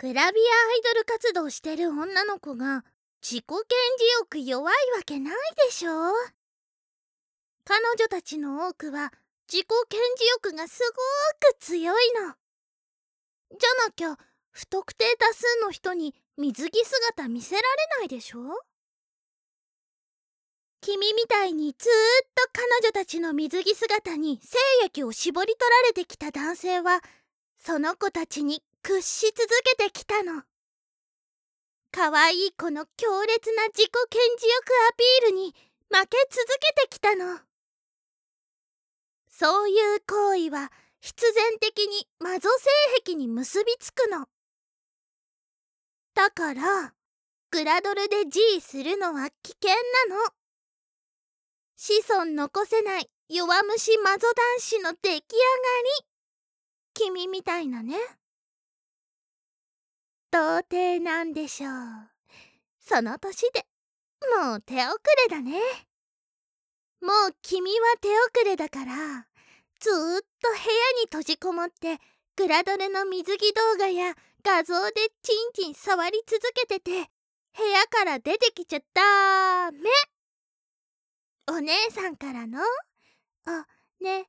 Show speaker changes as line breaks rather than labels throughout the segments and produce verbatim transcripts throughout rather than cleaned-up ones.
グラビアアイドル活動してる女の子が自己顕示欲弱いわけないでしょ。彼女たちの多くは自己顕示欲がすごく強いの。じゃなきゃ不特定多数の人に水着姿見せられないでしょ。君みたいにずーっと彼女たちの水着姿に精液を絞り取られてきた男性はその子たちに屈し続けてきたの。可愛い子の強烈な自己顕示欲アピールに負け続けてきたの。そういう行為は必然的にマゾ性癖に結びつくの。だからグラドルで G するのは危険なの。子孫残せない弱虫マゾ男子の出来上がり。君みたいなね。童貞なんでしょう。その年でもう手遅れだね。もう君は手遅れだからずーっと部屋に閉じこもってグラドルの水着動画や画像でチンチン触り続けてて部屋から出てきちゃダメ。お姉さんからのお願い。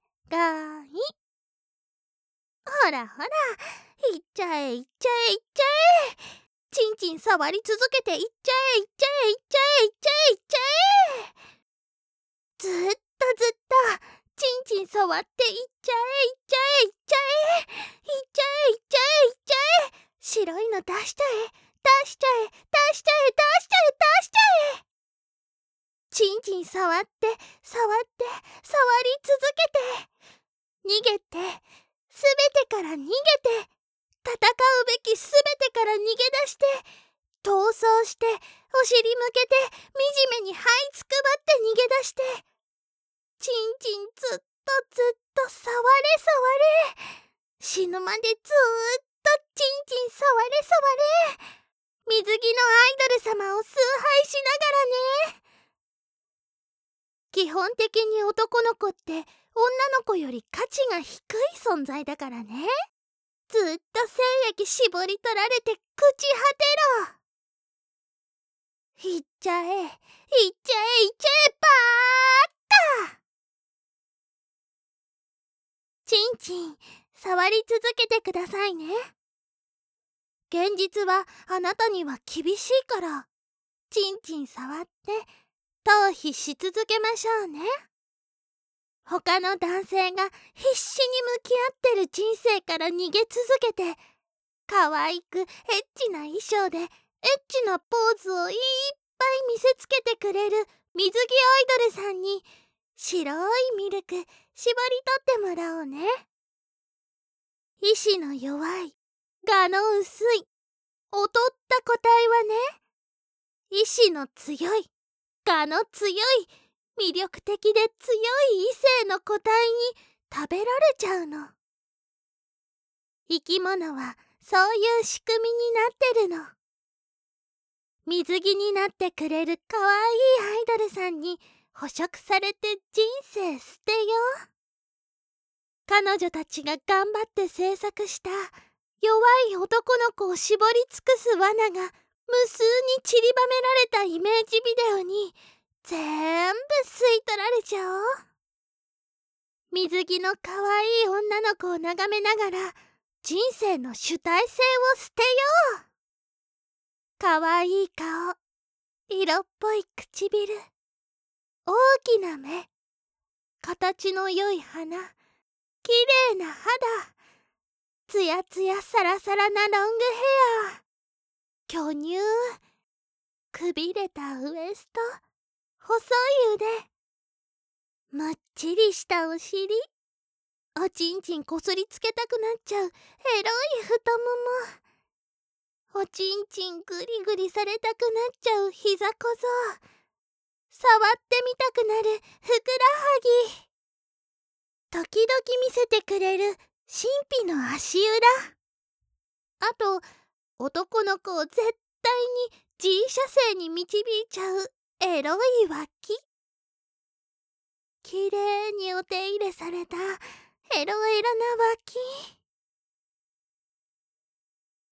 ほらほら、いっちゃえいっちゃえいっちゃえ。チンチン触り続けていっちゃえいっちゃえいっちゃえいっちゃえいっちゃえ。ずっとずっとチンチン触っていっちゃえいっちゃえいっちゃえいっちゃえいっちゃえいっちゃえ。白いの出しちゃえ出しちゃえ出しちゃえ出しちゃえ出しちゃえ。チンチン触って触って触り続けて逃げてすべてから逃げて戦うべきすべてから逃げ出して逃走してお尻向けて惨めに這いつくばって逃げ出してチンチンずっとずっと触れ触れ死ぬまでずーっとチンチン触れ触れ水着のアイドル様を崇拝しながらね。基本的に男の子って女の子より価値が低い存在だからね。ずっと精液絞り取られて朽ち果てろ。いっちゃえいっちゃえいっちゃえばーっか。チンチン触り続けてくださいね。現実はあなたには厳しいからチンチン触って逃避し続けましょうね。他の男性が必死に向き合ってる人生から逃げ続けて可愛くエッチな衣装でエッチなポーズをいっぱい見せつけてくれる水着アイドルさんに白いミルク絞り取ってもらおうね。意志の弱い我の薄い劣った個体はね、意志の強い我の強い魅力的で強い異性の個体に食べられちゃうの。生き物はそういう仕組みになってるの。水着になってくれるかわいいアイドルさんに捕食されて人生捨てよう。彼女たちが頑張って制作した弱い男の子を絞り尽くす罠が無数に散りばめられたイメージビデオに全部吸い取られちゃおう。水着のかわいい女の子を眺めながら人生の主体性を捨てよう。かわいい顔、色っぽい唇、大きな目、形の良い鼻、きれいな肌、つやつやサラサラなロングヘア、巨乳、くびれたウエスト、細い腕、むっちりしたお尻、おちんちんこすりつけたくなっちゃうエロい太もも、おちんちんグリグリされたくなっちゃう膝小僧、触ってみたくなるふくらはぎ、時々見せてくれる神秘の足裏、あと男の子を絶対に G 射精に導いちゃうエロい脇、きれいにお手入れされたエロエロな脇。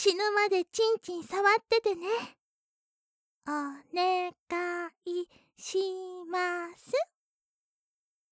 死ぬまでちんちん触っててね。お願いし